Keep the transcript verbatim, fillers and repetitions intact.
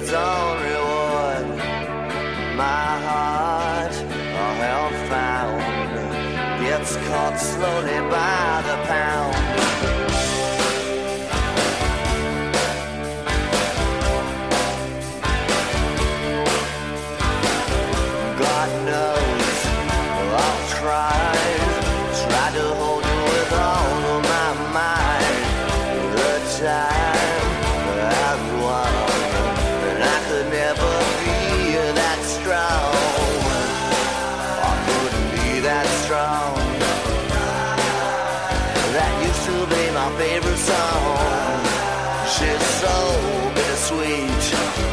its own reward. My heart, a hellbound, gets caught slowly by the pound. God knows I've tried, tried to hold you with all of my might. The time has won, and I could never be that strong. I couldn't be that strong. That used to be my favorite song. She's so bittersweet.